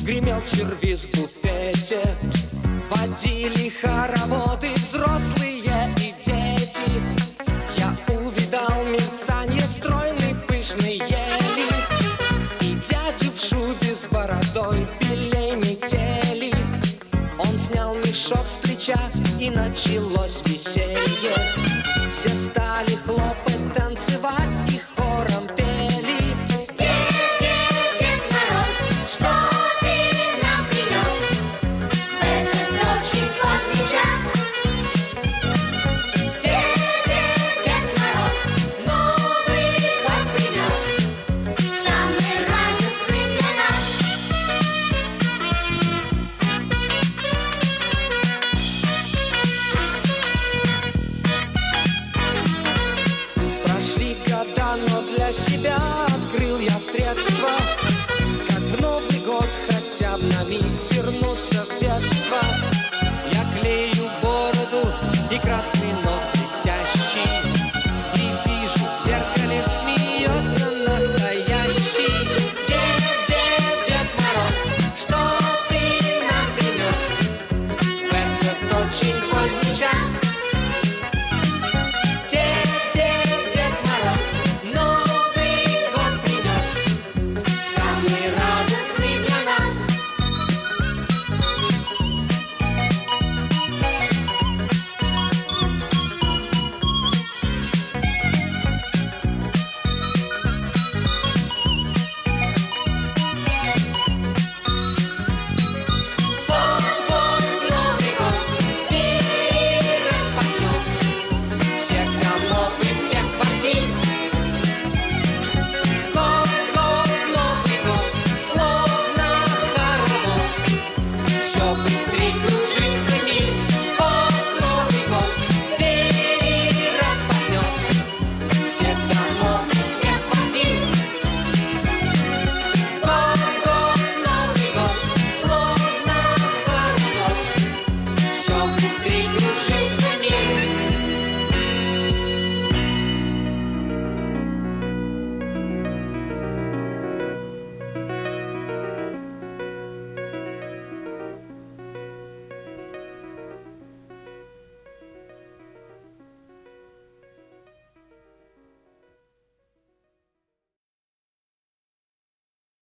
Гремел сервиз в буфете, водили хороводы взрослые и дети. Я увидал мерцанье стройной пышной ели и дядю в шубе с бородой белей метели. Он снял мешок с плеча, и началось веселье. Все стали хлопать, танцевать и хором пели: Дед Мороз, что ты нам принес в этот очень поздний час? Дед Мороз, Новый год принес, самый радостный для нас. Прошли года, но для себя открыл я средства, как в Новый год хотя бы на миг вернуться в детство. Я клею бороду и красный нос блестящий, и вижу в зеркале смеется настоящий. Дед Мороз, что ты нам принес в этот очень поздний час?